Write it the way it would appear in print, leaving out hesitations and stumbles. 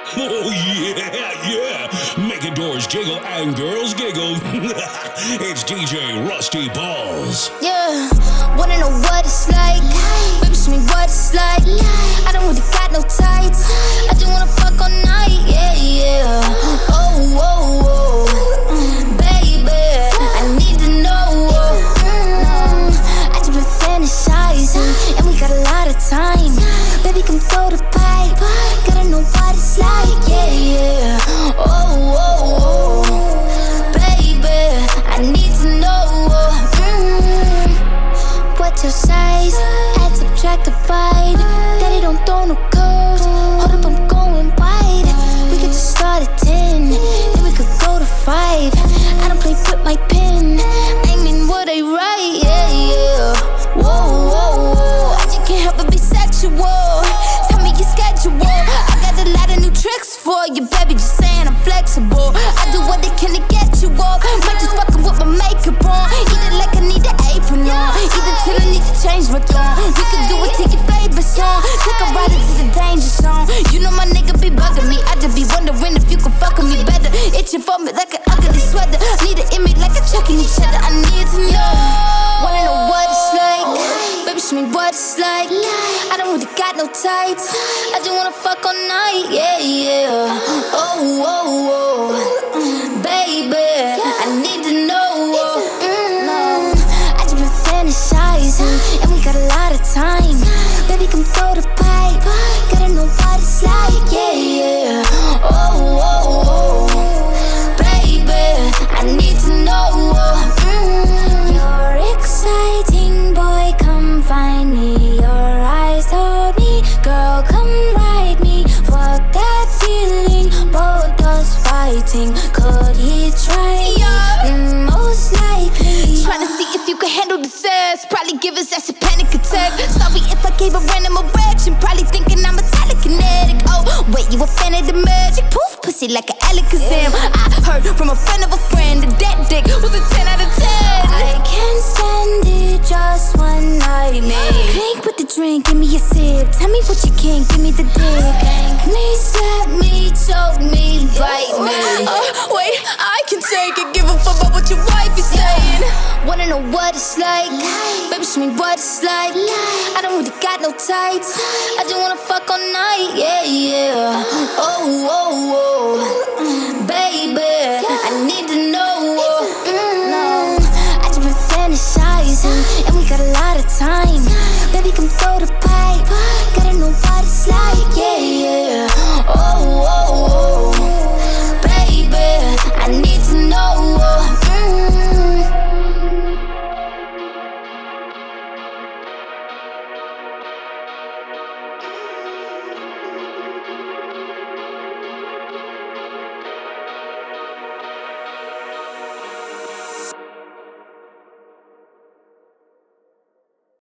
Oh yeah. Making doors jiggle and girls giggle. It's DJ Rusty Balls. Yeah, wanna know what it's like? Baby, show me what it's like. I don't really got no tights. I just wanna fuck all night. Yeah, yeah. Oh, oh, oh. Baby, I need to know. I just been fantasizing, and we got a lot of time. Baby, come throw the pipe. Gotta know what it's like. Yeah, yeah. Oh, oh, oh. Baby, I need to know. What's your size? Add, subtract, divide. Daddy don't throw no curves. Hold up, I'm going wide. We could just start at 10, then we could go to 5. I don't play with my pen. Aiming what I write, yeah, yeah. Whoa, whoa, whoa. I just can't help but be sexual. Tell me your schedule. I got a lot of new tricks for you, baby. Just saying I'm flexible. I do what I can to get you off. Might just fucking with my makeup on. Eat it like I need an apron on. Eat it till I need to change my tone. We can do it to your favorite song. Take a ride into the danger zone. You know my nigga be bugging me. I just be wondering if you can fuck with me better. Itching for me like an ugly sweater. Need an image like a chucking each other. I need to know. Wanna know what it's like? Baby, show me what it's like. I don't really got no tights. I just wanna fuck all night. Yeah, yeah. Oh, oh, oh. Baby, I need to know. I just been fantasizing, and we got a lot of time. Baby, come throw the pipe. Gotta know what it's like. Yeah, yeah. Oh, oh, oh. Baby, I need to know. You're exciting, boy, come find me. Your eyes told me, girl, come ride me. Fuck that feeling, both us fighting. Could he try me? Most likely. Trying to see if you can handle the sex. Probably give his ass a panic attack. Sorry if I gave a random erection. Probably thinking I'm a telekinetic. Oh, wait, you a fan of the magic? Poof, pussy like an Alakazam. I heard from a friend of a friend that dick was a 10 out of 10. I can't stand it, just one night, man. Drink with the drink, give me a sip. Tell me what you can, give me the dick. Spank me, slap me, choke me, bite me. Wait, I can take it. Give a fuck about what your wife is saying. Wanna know what it's like? Baby, show me what it's like. I don't really got no tights. I just wanna fuck all night. Yeah, yeah. Oh, oh, oh. Baby,